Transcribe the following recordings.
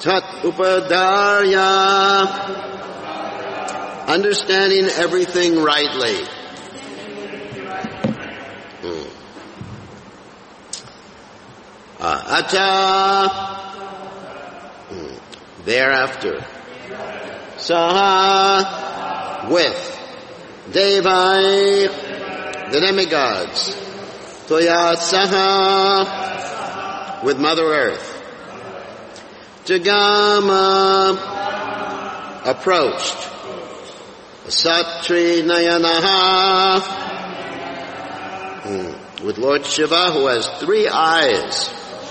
Tat upadarya, understanding everything rightly. Acha, thereafter. Saha, with. Devai, the demigods. Toya saha, with Mother Earth. Jagama, approached. Satri Nayanaha, with Lord Shiva, who has 3 eyes.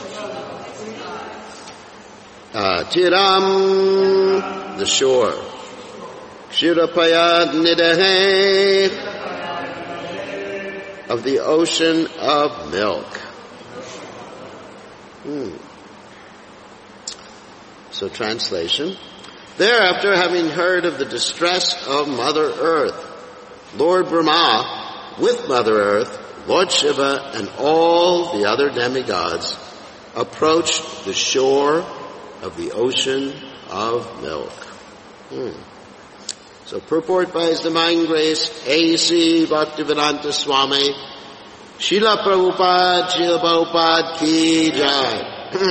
Tiram, the shore. Kshirapayad Nidahe, of the ocean of milk. So translation. Thereafter, having heard of the distress of Mother Earth, Lord Brahma, with Mother Earth, Lord Shiva, and all the other demigods, approached the shore of the ocean of milk. So purport by His Divine Grace, A.C. Bhaktivedanta Swami, Srila Prabhupada Ki Jai.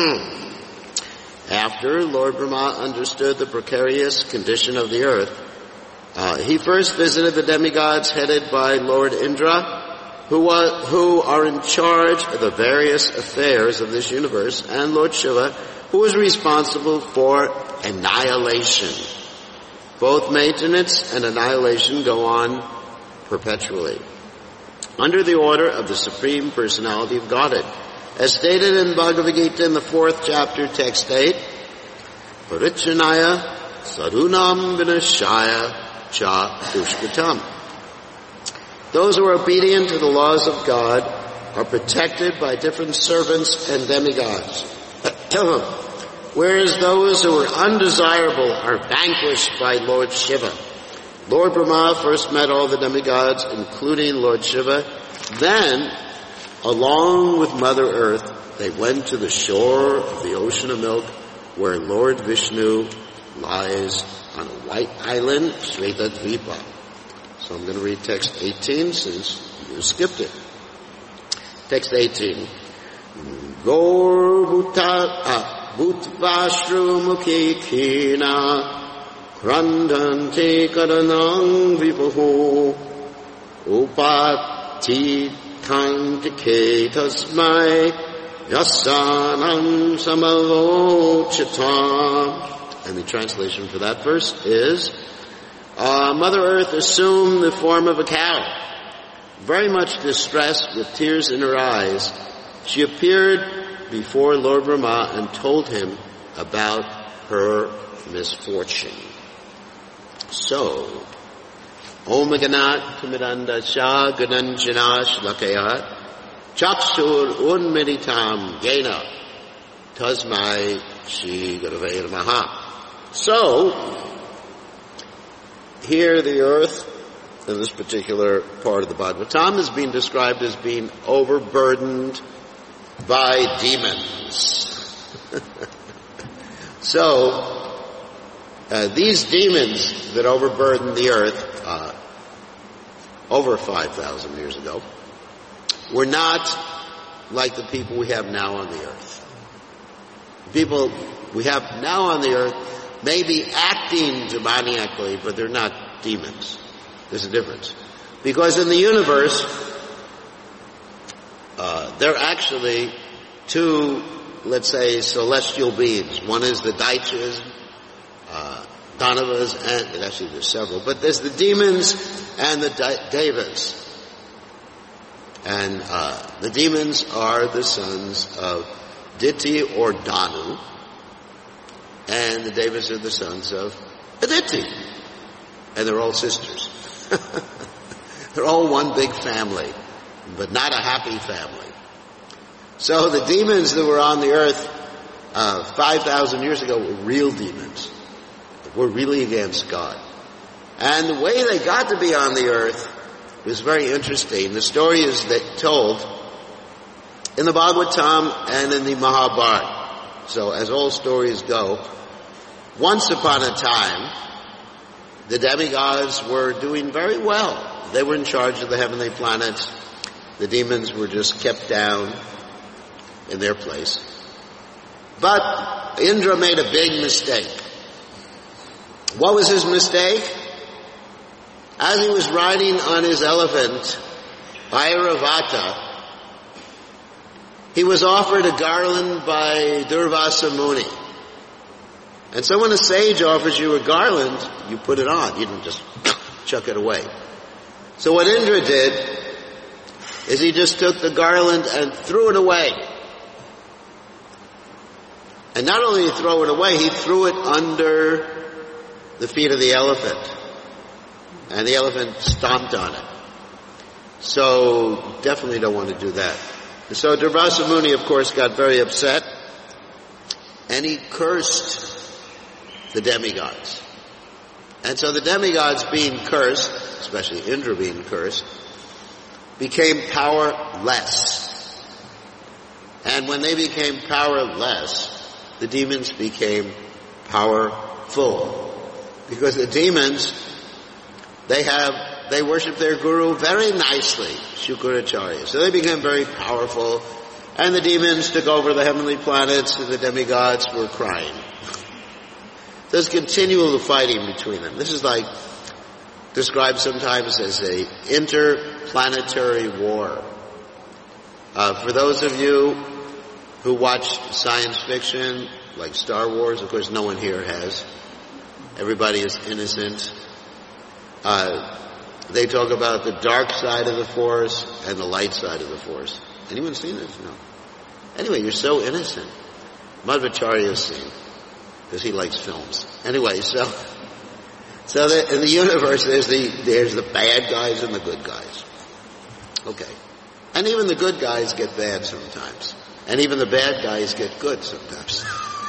After Lord Brahma understood the precarious condition of the earth, he first visited the demigods headed by Lord Indra, who are in charge of the various affairs of this universe, and Lord Shiva, who was responsible for annihilation. Both maintenance and annihilation go on perpetually, under the order of the Supreme Personality of Godhead. As stated in Bhagavad Gita in the 4th chapter, text 8, Parichanaya Sarunam Vinashaya Cha Dushkatam. Those who are obedient to the laws of God are protected by different servants and demigods, whereas those who are undesirable are vanquished by Lord Shiva. Lord Brahma first met all the demigods, including Lord Shiva. Then, along with Mother Earth, they went to the shore of the ocean of milk, where Lord Vishnu lies on a white island, Shvetadvipa. So I'm going to read text 18 since you skipped it. Text 18. Gaur Bhutvashru Mukhi Khina Krandante Karanang Vipahu Upati Tantike Tasmai Yasanam Samalochitam. And the translation for that verse is, Mother Earth assumed the form of a cow. Very much distressed, with tears in her eyes, she appeared before Lord Brahma and told him about her misfortune. So, Om Ganat Kumidanda Shah Gananjana Shlakayat Chakshur Unmeditam Yena Tasmai Shri Gurave Namaha. So, here the earth, in this particular part of the Bhagavatam, is being described as being overburdened by demons. So, these demons that overburdened the earth over 5,000 years ago were not like the people we have now on the earth. The people we have now on the earth may be acting demoniacally, but they're not demons. There's a difference. Because in the universe, there are actually 2, let's say, celestial beings. One is the Daityas, Danavas, and actually there's several, but there's the demons and the Devas. And the demons are the sons of Diti or Danu, and the Devas are the sons of Aditi. And they're all sisters. They're all one big family, but not a happy family. So the demons that were on the earth 5,000 years ago were real demons. Were really against God. And the way they got to be on the earth was very interesting. The story is told in the Bhagavatam and in the Mahabharata. So as all stories go, Once upon a time, the demigods were doing very well. They were in charge of the heavenly planets. The demons were just kept down in their place. But Indra made a big mistake. What was his mistake? As he was riding on his elephant, Airavata, he was offered a garland by Durvasa Muni. And so when a sage offers you a garland, you put it on. You don't just chuck it away. So what Indra did is he just took the garland and threw it away. And not only did he throw it away, he threw it under the feet of the elephant. And the elephant stomped on it. So definitely don't want to do that. And so Durvasa Muni, of course, got very upset. And he cursed the demigods. And so the demigods being cursed, especially Indra being cursed, became powerless. And when they became powerless, the demons became powerful. Because the demons, they worship their guru very nicely, Shukracharya. So they became very powerful, and the demons took over the heavenly planets, and the demigods were crying. There's continual fighting between them. This is like described sometimes as a interplanetary war. For those of you who watch science fiction, like Star Wars, of course no one here has. Everybody is innocent. They talk about the dark side of the Force and the light side of the Force. Anyone seen this? No. Anyway, you're so innocent. Madhvacharya has seen, because he likes films. Anyway, so in the universe there's the bad guys and the good guys. Okay. And even the good guys get bad sometimes. And even the bad guys get good sometimes.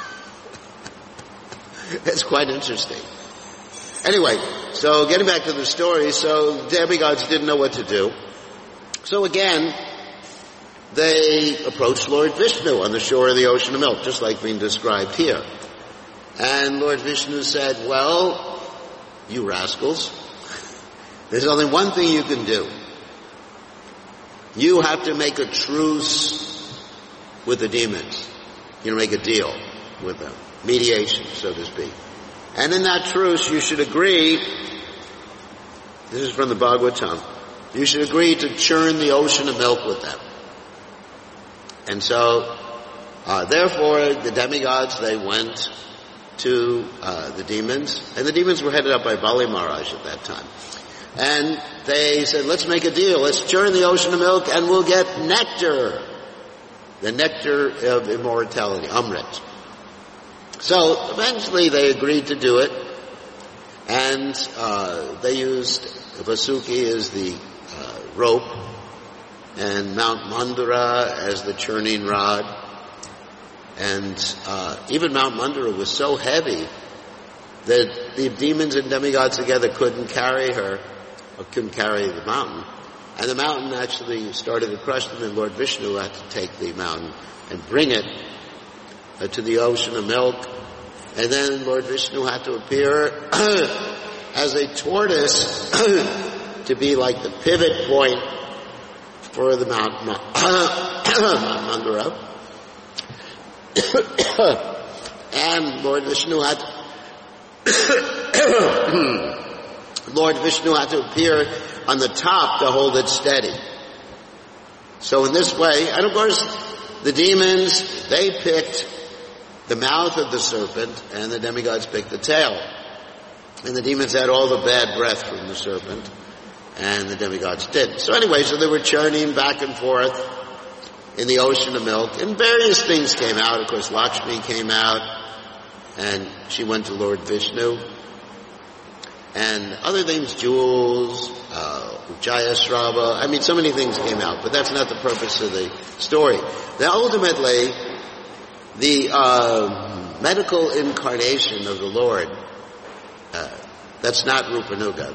It's quite interesting. Anyway, so getting back to the story, so demigods didn't know what to do. So again, they approached Lord Vishnu on the shore of the ocean of milk, just like being described here. And Lord Vishnu said, well, you rascals, there's only one thing you can do. You have to make a truce with the demons. You make a deal with them. Mediation, so to speak. And in that truce, you should agree, this is from the Bhagavatam, you should agree to churn the ocean of milk with them. And so, therefore, the demigods, they went to the demons, and the demons were headed up by Bali Maharaj at that time. And they said, let's make a deal, let's churn the ocean of milk and we'll get nectar. The nectar of immortality, Amrit. So eventually they agreed to do it, and they used Vasuki as the rope, and Mount Mandara as the churning rod, and even Mount Mandara was so heavy that the demons and demigods together couldn't carry her, or couldn't carry the mountain. And the mountain actually started to crush them, and Lord Vishnu had to take the mountain and bring it to the ocean of milk. And then Lord Vishnu had to appear as a tortoise to be like the pivot point for the Mount Mandara. And Lord Vishnu had to appear on the top to hold it steady. So in this way, and of course, the demons, they picked the mouth of the serpent, and the demigods picked the tail. And the demons had all the bad breath from the serpent, and the demigods didn't. So anyway, so they were churning back and forth in the ocean of milk, and various things came out. Of course, Lakshmi came out, and she went to Lord Vishnu. And other things, jewels, Jayasrava, I mean, so many things came out, but that's not the purpose of the story. Now, ultimately, the medical incarnation of the Lord, that's not Rupanuga,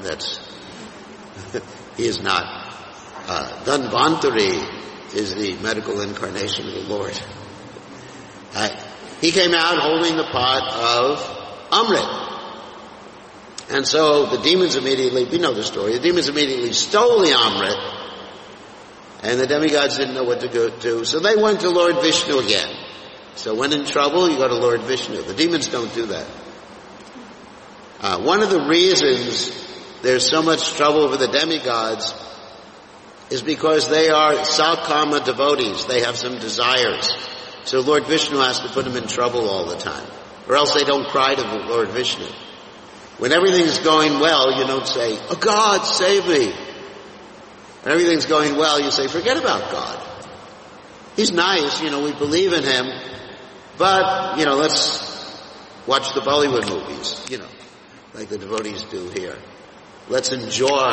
he is not. Dhanvantari is the medical incarnation of the Lord. He came out holding the pot of Amrit. And so the demons immediately, we know the story, the demons immediately stole the Amrit, and the demigods didn't know what to do, so they went to Lord Vishnu again. So when in trouble, you go to Lord Vishnu. The demons don't do that. One of the reasons there's so much trouble with the demigods is because they are Sakama devotees. They have some desires. So Lord Vishnu has to put them in trouble all the time. Or else they don't cry to Lord Vishnu. When everything's going well, you don't say, "Oh God, save me." When everything's going well, you say, "Forget about God. He's nice, we believe in Him, but, let's watch the Bollywood movies, like the devotees do here. Let's enjoy.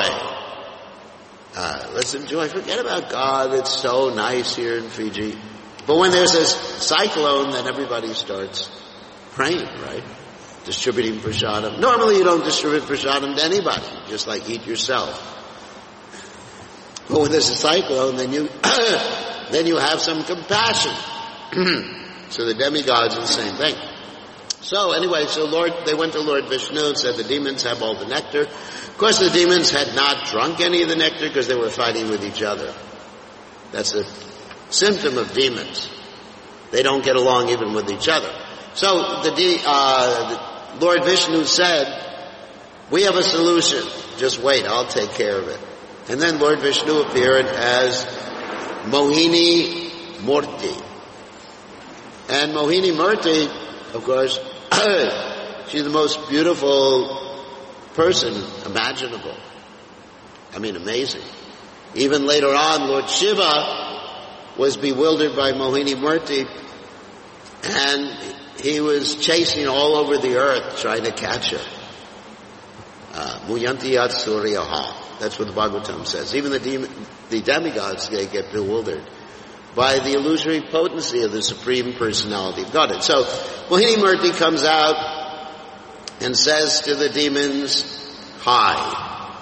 Forget about God. It's so nice here in Fiji." But when there's a cyclone, then everybody starts praying, right? Distributing prasadam. Normally you don't distribute prasadam to anybody, just like eat yourself. But when there's a cyclone, then you have some compassion. So the demigods are the same thing. So anyway, they went to Lord Vishnu and said the demons have all the nectar. Of course the demons had not drunk any of the nectar because they were fighting with each other. That's a symptom of demons. They don't get along even with each other. So Lord Vishnu said, "We have a solution. Just wait, I'll take care of it." And then Lord Vishnu appeared as Mohini Murti. And Mohini Murti, of course, she's the most beautiful person imaginable. Amazing. Even later on, Lord Shiva was bewildered by Mohini Murti, and he was chasing all over the earth trying to catch her. Muyantiyat Suryaha. That's what the Bhagavatam says. Even the demigods, they get bewildered by the illusory potency of the Supreme Personality of Godhead. So Mohini Murti comes out and says to the demons, "Hi."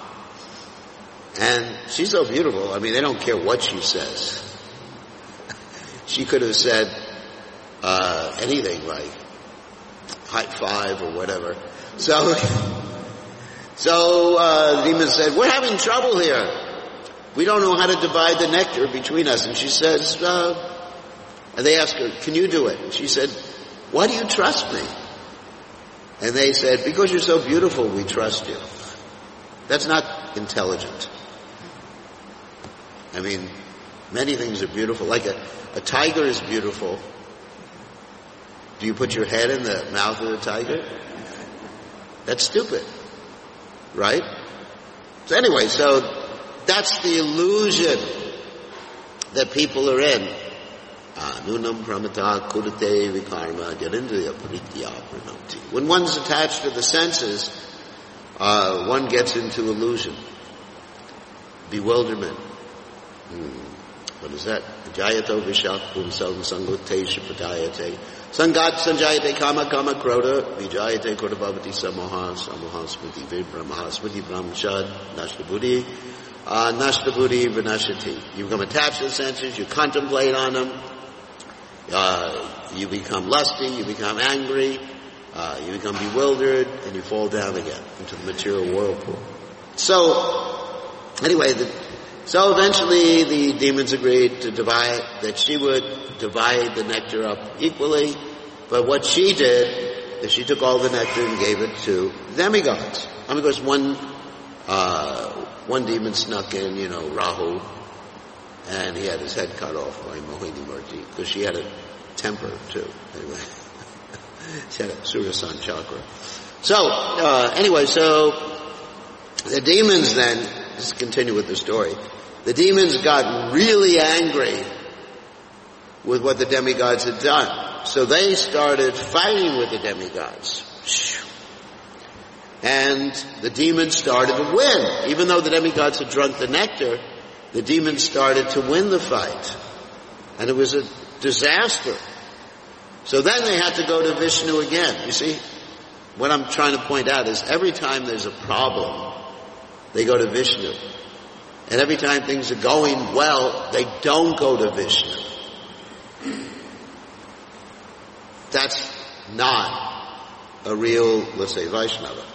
And she's so beautiful, they don't care what she says. She could have said anything like high five or whatever. So the demon said, "We're having trouble here. We don't know how to divide the nectar between us." And she says, and they asked her, "Can you do it?" And she said, "Why do you trust me?" And they said, "Because you're so beautiful, we trust you." That's not intelligent. Many things are beautiful. Like a tiger is beautiful. Do you put your head in the mouth of the tiger? That's stupid. Right? So anyway, that's the illusion that people are in. Nunam pramata kudate vikarma garindriya paritya pranoti. When one's attached to the senses, one gets into illusion, bewilderment. What is that? Jayato vishak pumsam sangote shipatayate. Sangat sanjayate kama kama kroda vijayate kodabhavati samoha smriti vibramaha smriti brahmashad nashtabudi nashtabudi vinashati. You become attached to the senses, you contemplate on them, you become lusty, you become angry, you become bewildered, and you fall down again into the material whirlpool. So eventually the demons agreed to that she would divide the nectar up equally, but what she did is she took all the nectar and gave it to the demigods. Because one demon snuck in, Rahu, and he had his head cut off by Mohini Murti, because she had a temper too. Anyway, she had a Surasan chakra. So the demons then, let's continue with the story. The demons got really angry with what the demigods had done. So they started fighting with the demigods. And the demons started to win. Even though the demigods had drunk the nectar, the demons started to win the fight. And it was a disaster. So then they had to go to Vishnu again. You see, what I'm trying to point out is every time there's a problem, they go to Vishnu. And every time things are going well, they don't go to Vishnu. That's not a real, let's say, Vaishnava.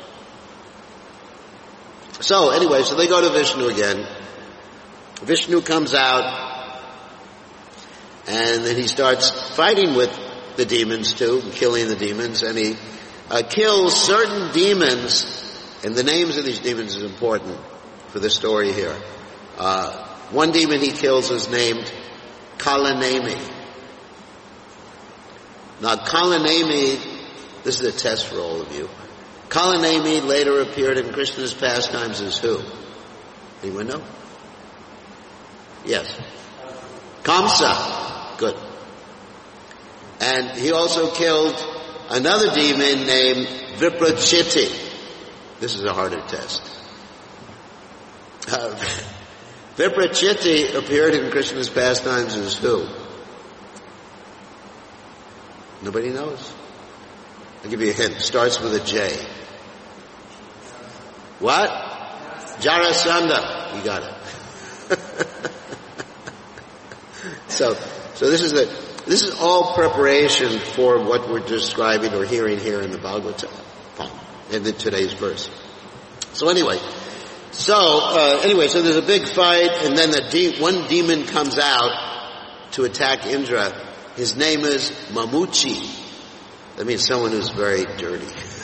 So anyway, so they go to Vishnu again. Vishnu comes out, and then he starts fighting with the demons too, killing the demons, and he kills certain demons, and the names of these demons is important for the story here. One demon he kills is named Kalanemi. Now Kalanemi, this is a test for all of you. Kalanemi later appeared in Krishna's pastimes as who? Anyone know? Yes. Kamsa. Good. And he also killed another demon named Viprachiti. This is a harder test. Viprachiti appeared in Krishna's pastimes as who? Nobody knows? I'll give you a hint. Starts with a J. What? Jarasandha. You got it. So this is all preparation for what we're describing or hearing here in the Bhagavatam, in today's verse. So there's a big fight, and then one demon comes out to attack Indra. His name is Mamuchi. That means someone who's very dirty.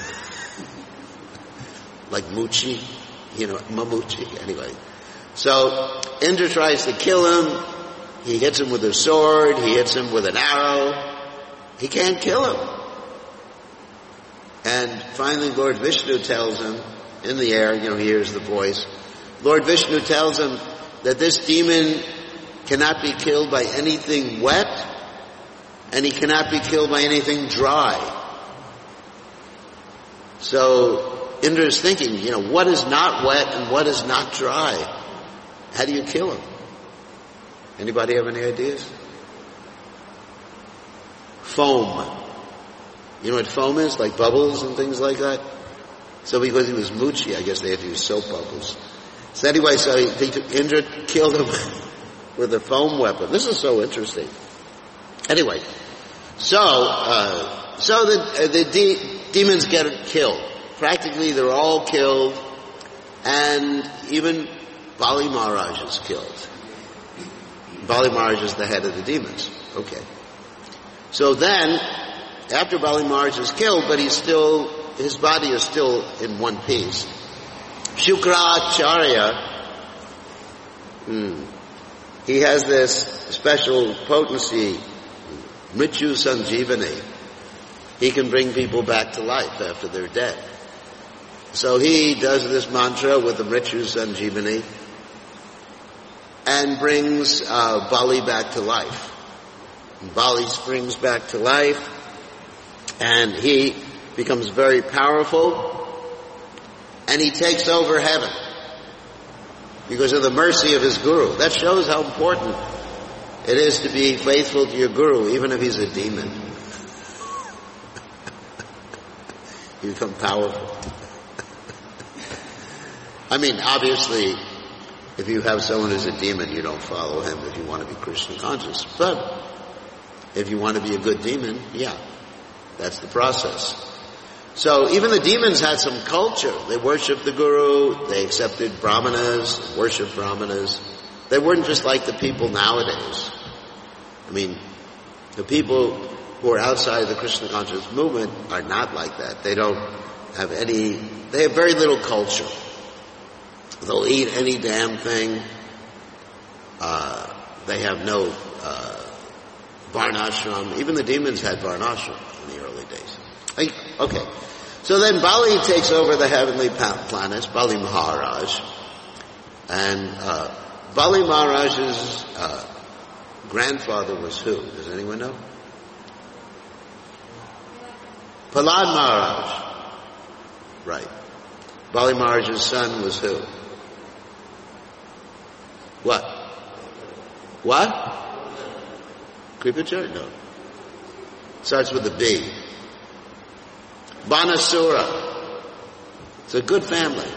Like Muchi, Mamuchi, anyway. So Indra tries to kill him. He hits him with a sword. He hits him with an arrow. He can't kill him. And finally Lord Vishnu tells him, in the air, he hears the voice. Lord Vishnu tells him that this demon cannot be killed by anything wet, and he cannot be killed by anything dry. So Indra is thinking, what is not wet and what is not dry? How do you kill him? Anybody have any ideas? Foam. You know what foam is? Like bubbles and things like that? So because he was Muchi, I guess they had to use soap bubbles. So anyway, Indra killed him with a foam weapon. This is so interesting. Anyway, so the demons get killed. Practically they're all killed, and even Bali Maharaj is killed. Bali Maharaj is the head of the demons. Okay. So then, after Bali Maharaj is killed, but his body is still in one piece, Shukracharya, he has this special potency, Mrityu Sanjivani. He can bring people back to life after they're dead. So he does this mantra with the Mrityu Sanjivani and brings Bali back to life. And Bali springs back to life, and he becomes very powerful, and he takes over heaven because of the mercy of his guru. That shows how important it is to be faithful to your guru, even if he's a demon. You become powerful. I mean, obviously, if you have someone who's a demon, you don't follow him if you want to be Krishna conscious. But if you want to be a good demon, yeah, that's the process. So even the demons had some culture. They worshipped the guru, they accepted brahmanas, worshipped brahmanas. They weren't just like the people nowadays. I mean, the people who are outside of the Krishna conscious movement are not like that. They have very little culture. They'll eat any damn thing. They have no varnashram. Even the demons had varnashram in the early days. Okay. So then Bali takes over the heavenly planets, Bali Maharaj. And Bali Maharaj's grandfather was who? Does anyone know? Prahlad Maharaj. Right. Bali Maharaj's son was who? What? Kripachar? No. Starts with a B. Banasura. It's a good family.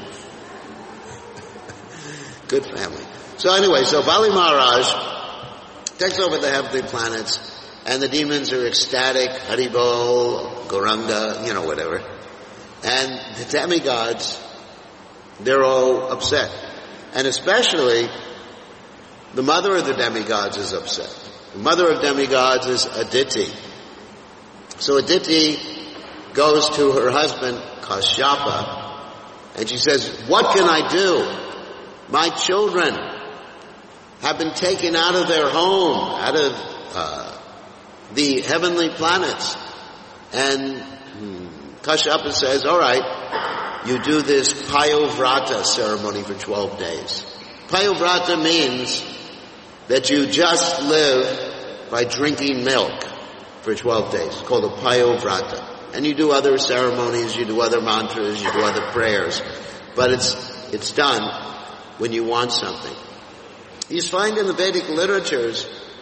Good family. So anyway, so Bali Maharaj takes over the heavenly planets, And the demons are ecstatic, Haribol, Gauranga, whatever. And the demigods, they're all upset. And especially, the mother of the demigods is upset. The mother of demigods is Aditi. So Aditi goes to her husband, Kashyapa, and she says, what can I do? My children have been taken out of their home, out of the heavenly planets. And Kashyapa says, all right, you do this Payovrata ceremony for 12 days. Payovrata means that you just live by drinking milk for 12 days. It's called a Payovrata. And you do other ceremonies, you do other mantras, you do other prayers. But it's done when you want something. You find in the Vedic literatures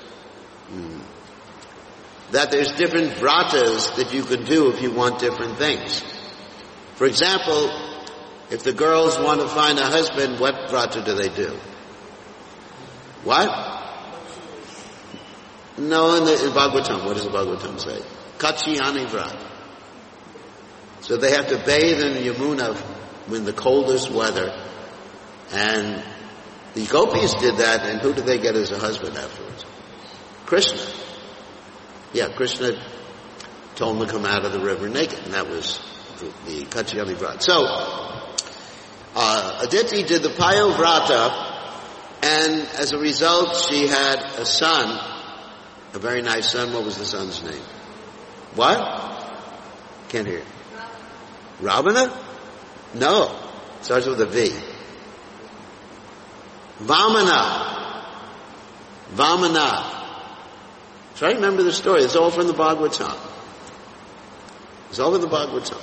that there's different vratas that you can do if you want different things. For example, if the girls want to find a husband, what vrata do they do? What? No, in Bhagavatam, what does the Bhagavatam say? Kachiyani vrata. So they have to bathe in Yamuna in the coldest weather. And the gopis did that, and who did they get as a husband afterwards? Krishna. Yeah, Krishna told them to come out of the river naked, and that was the Kachiyani Vrata. So, Aditi did the Payovrata, and as a result, she had a son, a very nice son. What was the son's name? What? Can't hear. Ravana? No. Starts with a V. Vamana. Try to remember the story. It's all from the Bhagavatam. It's all in the Bhagavatam.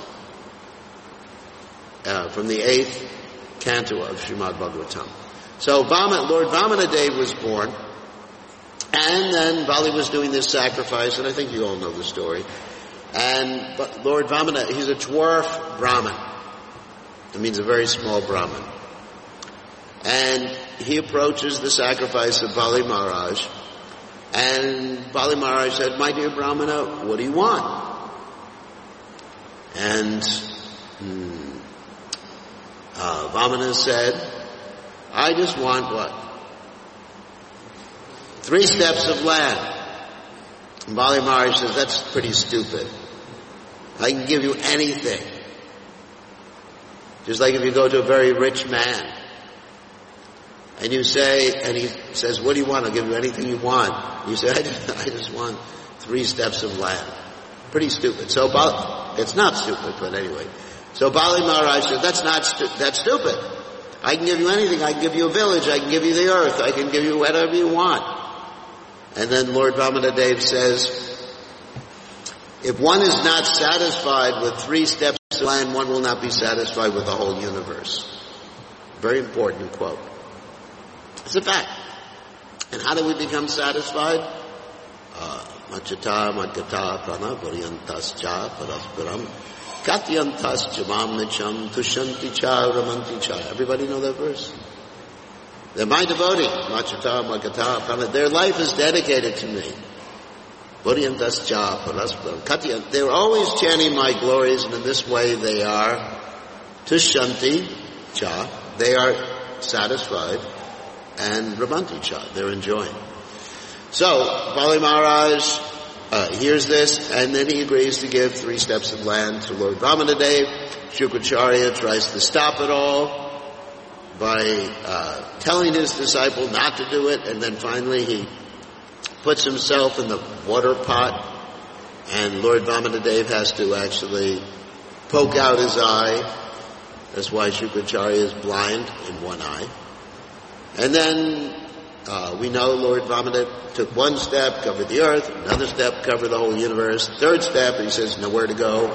From the 8th canto of Srimad Bhagavatam. So Lord Vamanadev was born, and then Bali was doing this sacrifice, and I think you all know the story. And Lord Vamana, he's a dwarf Brahmin. It means a very small Brahmin. And he approaches the sacrifice of Bali Maharaj, and Bali Maharaj said, my dear Brahmana, what do you want? And Vamana said, I just want what? 3 steps of land. And Bali Maharaj says, that's pretty stupid. I can give you anything. Just like if you go to a very rich man, and you say, and he says, what do you want? I'll give you anything you want. You say, I just want 3 steps of land. Pretty stupid. So, it's not stupid, but anyway. So Bali Maharaj said, that's stupid. I can give you anything. I can give you a village. I can give you the earth. I can give you whatever you want. And then Lord Vamanadev says, if one is not satisfied with 3 steps of land, one will not be satisfied with the whole universe. Very important quote. It's a fact. And how do we become satisfied? Machata, Madgata, Prana, Varyantascha, Parasparam, Katyantascha, Mamnicham, Tushanti Cha, Ramanti Cha. Everybody know that verse? They're my devotee. Machata, Madgata, Prana. Their life is dedicated to me. Varyantascha, Parasparam, Katyan. They're always chanting my glories, and in this way they are Tushanti Cha. They are satisfied. And Ramanti Cha, they're enjoying. So, Bali Maharaj hears this, and then he agrees to give 3 steps of land to Lord Vamanadev. Shukracharya tries to stop it all by telling his disciple not to do it, and then finally he puts himself in the water pot, and Lord Vamanadev has to actually poke out his eye. That's why Shukracharya is blind in one eye. And then we know Lord Vamana took 1 step, covered the earth, another step, covered the whole universe, 3rd step, he says, nowhere to go.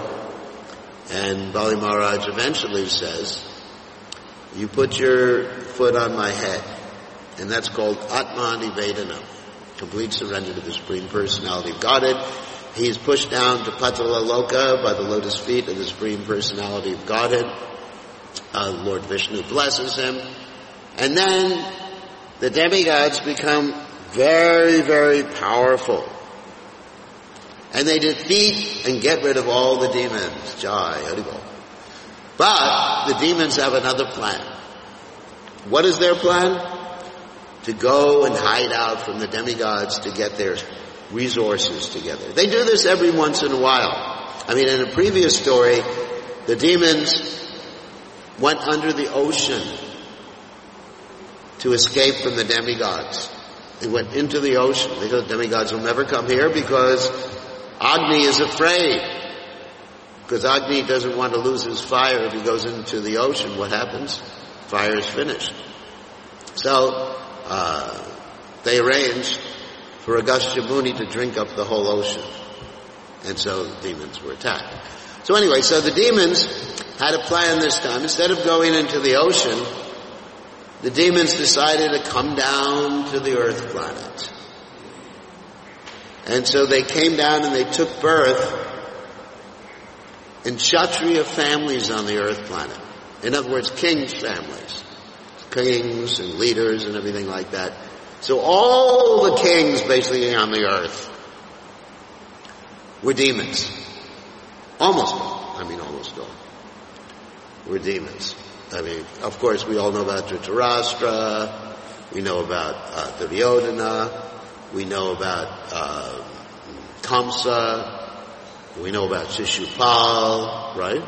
And Bali Maharaj eventually says, you put your foot on my head. And that's called Atma Nivedana, complete surrender to the Supreme Personality of Godhead. He is pushed down to Patala Loka by the lotus feet of the Supreme Personality of Godhead. Lord Vishnu blesses him. And then the demigods become very, very powerful. And they defeat and get rid of all the demons. Jai, Haribol. But the demons have another plan. What is their plan? To go and hide out from the demigods to get their resources together. They do this every once in a while. I mean, in a previous story, the demons went under the ocean to escape from the demigods. They went into the ocean. They thought the demigods will never come here because Agni is afraid. Because Agni doesn't want to lose his fire. If he goes into the ocean, what happens? Fire is finished. So, they arranged for Agastya Muni to drink up the whole ocean. And so the demons were attacked. So anyway, so the demons had a plan this time. Instead of going into the ocean, the demons decided to come down to the earth planet. And so they came down and they took birth in Kshatriya families on the earth planet. In other words, kings' families. Kings and leaders and everything like that. So all the kings basically on the earth were demons. Almost all were demons. I mean, of course, we all know about Dhritarashtra, we know about Duryodhana, we know about Kamsa, we know about Shishupal, right?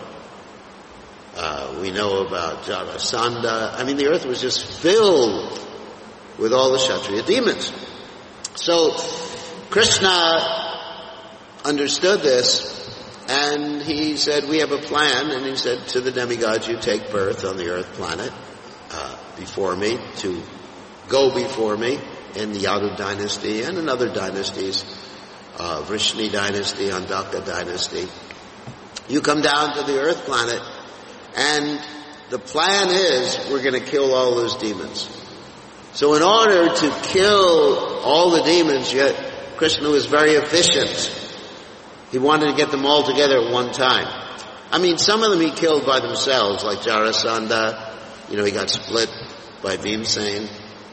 We know about Jarasandha. I mean, the earth was just filled with all the Kshatriya demons. So, Krishna understood this, and he said, we have a plan, and he said to the demigods, you take birth on the earth planet, before me, to go before me in the Yadu dynasty and in other dynasties, Vrishni dynasty, Andaka dynasty. You come down to the earth planet, and the plan is we're going to kill all those demons. So in order to kill all the demons, yet Krishna was very efficient. He wanted to get them all together at one time. I mean, some of them he killed by themselves, like Jarasandha. You know, he got split by Bhimsen.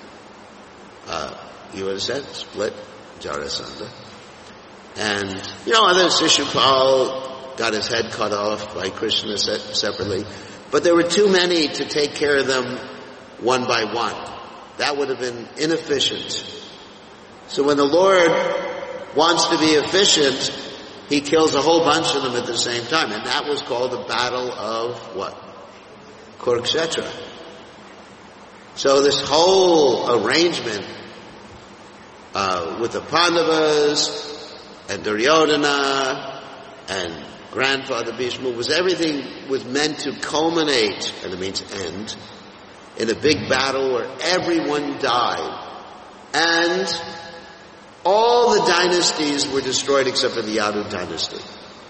You would have said split, Jarasandha. And, you know, others, Shishupal got his head cut off by Krishna separately. But there were too many to take care of them one by one. That would have been inefficient. So when the Lord wants to be efficient, he kills a whole bunch of them at the same time. And that was called the Battle of what? Kurukshetra. So this whole arrangement with the Pandavas and Duryodhana and grandfather Bhishma everything was meant to culminate, and it means end, in a big battle where everyone died. And all the dynasties were destroyed except for the Yadu dynasty.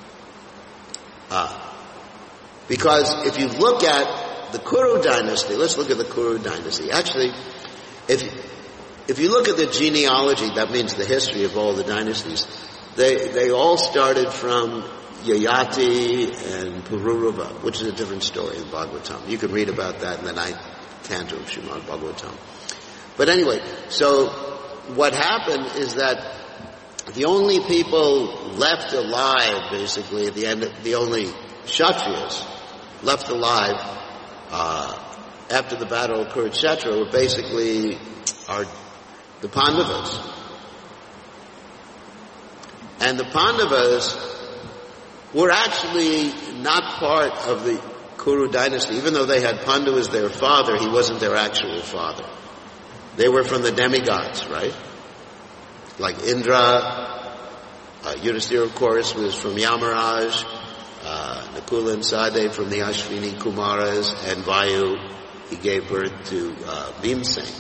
Because if you look at the Kuru dynasty, let's look at the Kuru dynasty. Actually, if you look at the genealogy, that means the history of all the dynasties, they all started from Yayati and Pururava, which is a different story in Bhagavatam. You can read about that in the 9th canto of Srimad Bhagavatam. But anyway, so what happened is that the only people left alive, basically, at the end, the only Kshatriyas left alive after the battle of Kurukshetra were basically the Pandavas. And the Pandavas were actually not part of the Kuru dynasty. Even though they had Pandu as their father, he wasn't their actual father. They were from the demigods, right? Like Indra, Yudhisthira, of course, was from Yamaraj, Nakula and Sadev from the Ashwini Kumaras, and Vayu, he gave birth to Bhimsen.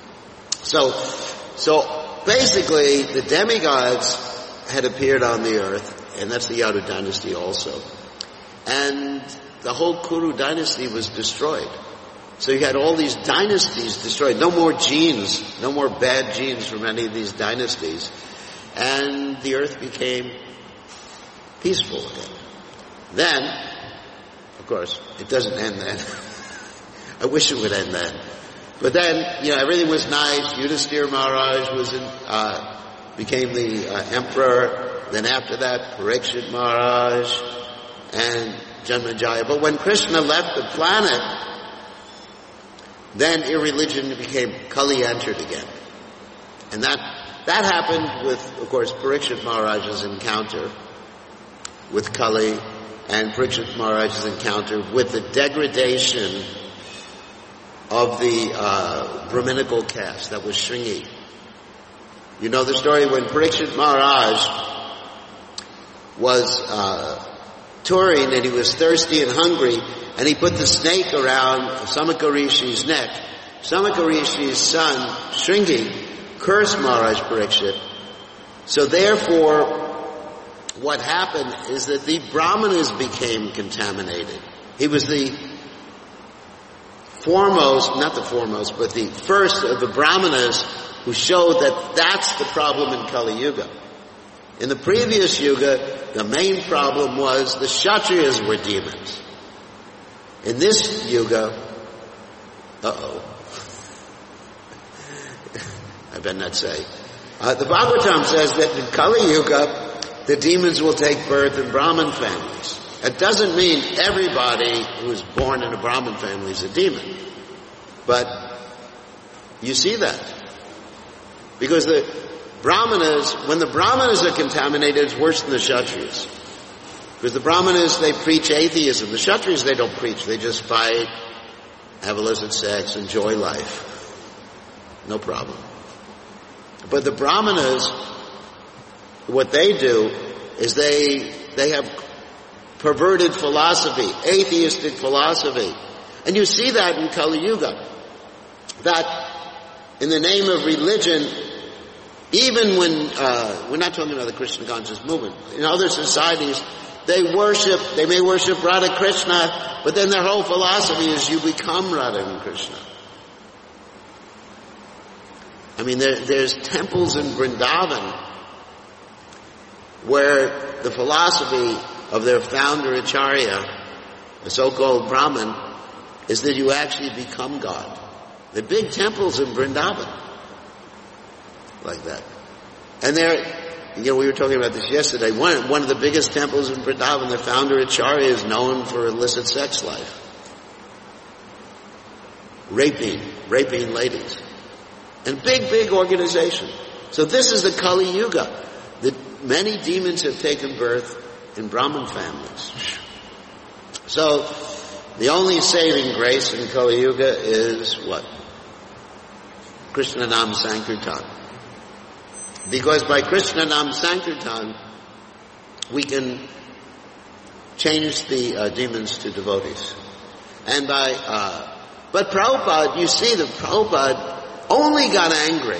So basically, the demigods had appeared on the earth, and that's the Yadu dynasty also. And the whole Kuru dynasty was destroyed. So you had all these dynasties destroyed. No more genes, no more bad genes from any of these dynasties. And the earth became peaceful again. Then, of course, it doesn't end then. I wish it would end then. But then, you know, everything was nice. Yudhisthira Maharaj became the emperor. Then after that, Parikshit Maharaj and Janmejaya. But when Krishna left the planet, then irreligion became, Kali entered again. And that happened with, of course, Parikshit Maharaj's encounter with Kali and Parikshit Maharaj's encounter with the degradation of the Brahminical caste, that was Shringi. You know the story when Parikshit Maharaj was touring and he was thirsty and hungry, and he put the snake around Samaka Rishi's neck. Samaka Rishi's son, Shringi, cursed Maharaj Parikshit. So therefore, what happened is that the Brahmanas became contaminated. He was the foremost, not the foremost, but the first of the Brahmanas who showed that that's the problem in Kali Yuga. In the previous Yuga, the main problem was the Kshatriyas were demons. In this Yuga, I better not say. The Bhagavatam says that in Kali Yuga, the demons will take birth in Brahmin families. It doesn't mean everybody who is born in a Brahmin family is a demon. But you see that. Because the Brahmanas, when the Brahmanas are contaminated, it's worse than the Kshatriyas. Because the Brahmanas, they preach atheism. The Kshatriyas, they don't preach. They just fight, have illicit sex, enjoy life. No problem. But the Brahmanas, what they do is they have perverted philosophy, atheistic philosophy. And you see that in Kali Yuga. That in the name of religion, even when, we're not talking about the Krishna conscious movement, in other societies, they may worship Radha Krishna, but then their whole philosophy is you become Radha and Krishna. I mean, there's temples in Vrindavan where the philosophy of their founder Acharya, the so-called Brahmin, is that you actually become God. The big temples in Vrindavan, like that. And we were talking about this yesterday, one of the biggest temples in Vrindavan, the founder Acharya is known for illicit sex life. Raping ladies. And big organization. So this is the Kali Yuga. Many demons have taken birth in Brahmin families. So, the only saving grace in Kali Yuga is what? Krishna Nam Sankirtan. Because by Krishna Nam Sankirtan, we can change the demons to devotees. And but Prabhupada, you see that Prabhupada only got angry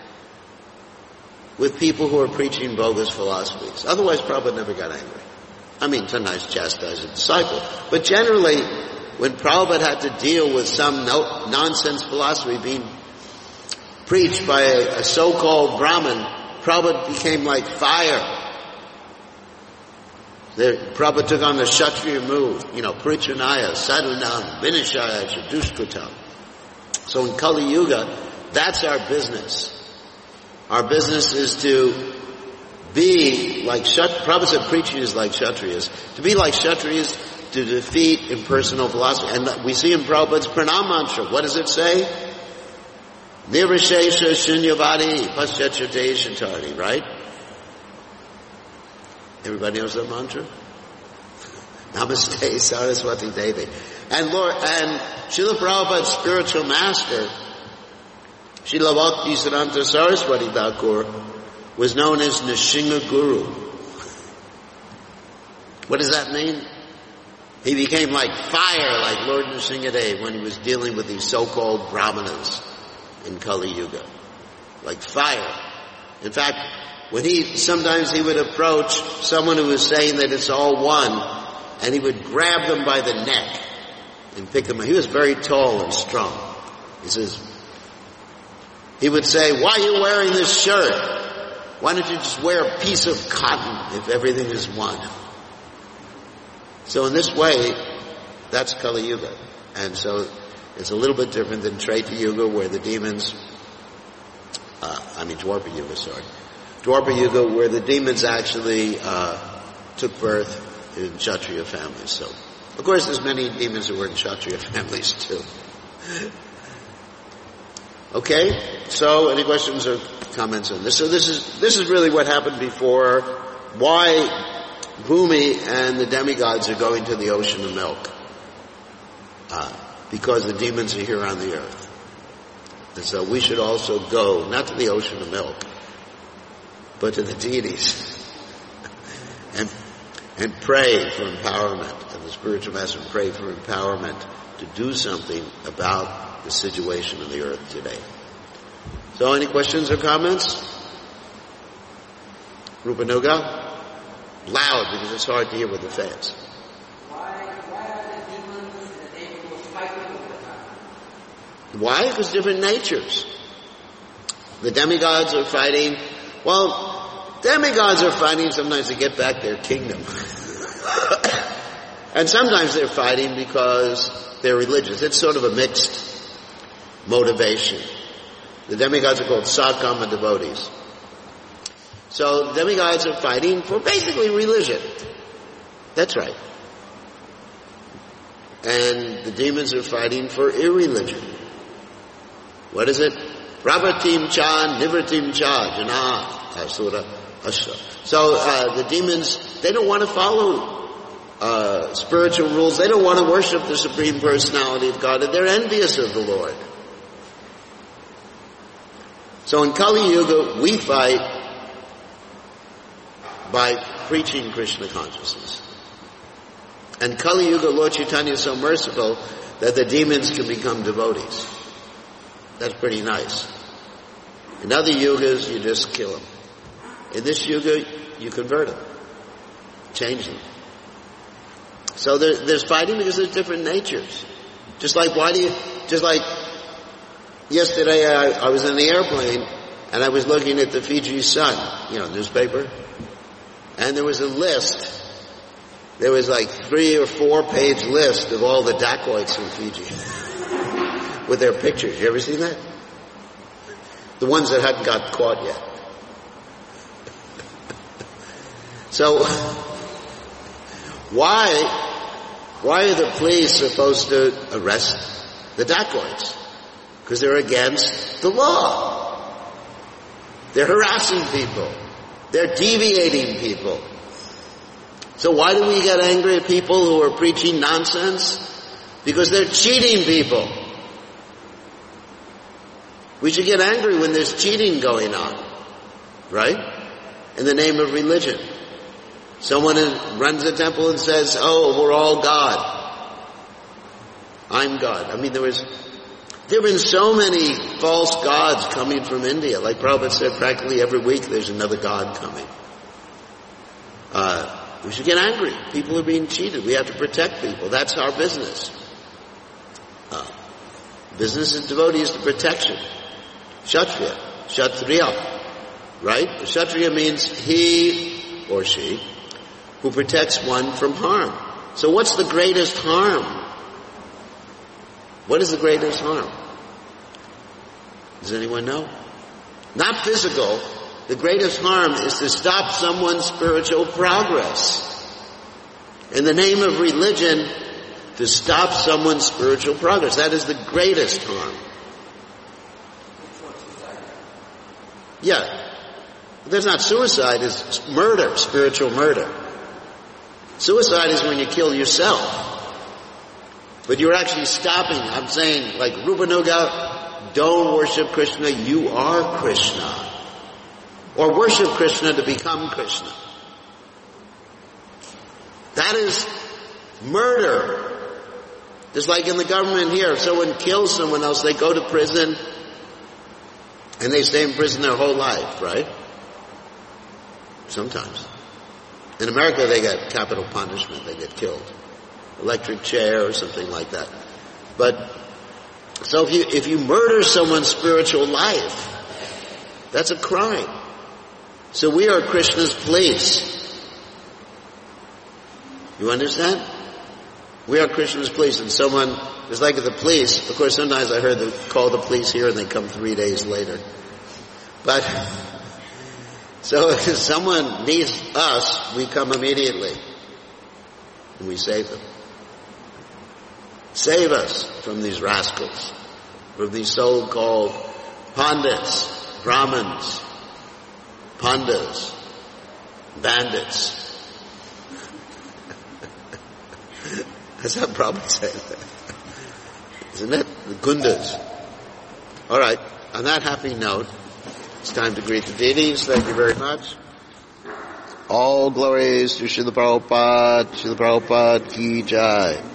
with people who are preaching bogus philosophies. Otherwise, Prabhupada never got angry. I mean, sometimes chastise a disciple. But generally, when Prabhupada had to deal with some nonsense philosophy being preached by a so-called Brahmin, Prabhupada became like fire. Prabhupada took on the Kshatriya move, Parichanaya, Sadhunam, Vinashaya, Chadushkutam. So in Kali Yuga, that's our business. Our business is to be like Prabhupada said preaching is like Kshatriyas. To be like Kshatriyas, to defeat impersonal philosophy. And we see in Prabhupada's pranam mantra, what does it say? Nirvishesha Shunyavadi Paschachate Shantardi, right? Everybody knows that mantra? Namaste Saraswati Devi. And Srila Prabhupada's spiritual master, Srila Bhakti Siddhanta Saraswati Thakur, was known as Nrsimha Guru. What does that mean? He became like fire, like Lord Nrsimhadev, when he was dealing with these so-called Brahmanas in Kali Yuga. Like fire. In fact, sometimes he would approach someone who was saying that it's all one, and he would grab them by the neck and pick them up. He was very tall and strong. He would say, why are you wearing this shirt? Why don't you just wear a piece of cotton if everything is one? So in this way, that's Kali Yuga. And so it's a little bit different than Treta Yuga, where the demons, Dwapara Yuga, Dwapara Yuga, where the demons actually took birth in Kshatriya families. So, of course, there's many demons who were in Kshatriya families too. Okay, so any questions or comments on this? So this is really what happened before. Why Bhumi and the demigods are going to the ocean of milk? Because the demons are here on the earth. And so we should also go, not to the ocean of milk, but to the deities and pray for empowerment, and the spiritual master pray for empowerment to do something about the situation of the earth today. So any questions or comments? Rupanuga? Loud, because it's hard to hear with the fans. Why are the demons and the angels fighting all the time? Why? Because different natures. The demigods are fighting, demigods are fighting sometimes to get back their kingdom. And sometimes they're fighting because they're religious. It's sort of a mixed motivation. The demigods are called Sakama devotees. So the demigods are fighting for basically religion. That's right. And the demons are fighting for irreligion. What is it? Prabhatim cha, nivritim cha, jana, asura, asura. So the demons, they don't want to follow spiritual rules. They don't want to worship the Supreme Personality of God, and they're envious of the Lord. So in Kali Yuga, we fight by preaching Krishna consciousness. And Kali Yuga, Lord Chaitanya is so merciful that the demons can become devotees. That's pretty nice. In other yugas, you just kill them. In this yuga, you convert them. Change them. So there's fighting because there's different natures. Just like yesterday I was in the airplane and I was looking at the Fiji Sun, newspaper, and there was a list. There was like 3 or 4 page list of all the dacoits in Fiji with their pictures. You ever seen that? The ones that hadn't got caught yet. So, why are the police supposed to arrest the dacoits? Because they're against the law. They're harassing people. They're deviating people. So why do we get angry at people who are preaching nonsense? Because they're cheating people. We should get angry when there's cheating going on, right? In the name of religion. Someone runs a temple and says, we're all God. I'm God. I mean, there have been so many false gods coming from India. Like Prabhupada said, practically every week there's another god coming. We should get angry. People are being cheated. We have to protect people. That's our business. Business of devotee is the protection. Kshatriya, right? Kshatriya means he or she who protects one from harm. So what's the greatest harm? What is the greatest harm? Does anyone know? Not physical. The greatest harm is to stop someone's spiritual progress. In the name of religion, to stop someone's spiritual progress. That is the greatest harm. Yeah. That's not suicide, it's murder, spiritual murder. Suicide is when you kill yourself. But you're actually stopping. I'm saying, like Rupanuga, don't worship Krishna, you are Krishna. Or worship Krishna to become Krishna. That is murder. Just like in the government here, if someone kills someone else, they go to prison and they stay in prison their whole life, right? Sometimes. In America, they get capital punishment. They get killed. Electric chair or something like that. But, so if you murder someone's spiritual life, that's a crime. So we are Krishna's police. You understand? We are Krishna's police, and someone is like the police. Of course, sometimes I heard them call the police here and they come 3 days later. But So if someone needs us, we come immediately. And we save them. Save us from these rascals, from these so-called pandits, Brahmins, pandas, bandits. That's how Prabhupada said that. Isn't it? The Gundas. All right. On that happy note, it's time to greet the deities. Thank you very much. All glories to Srila Prabhupada. Srila Prabhupada ki jai.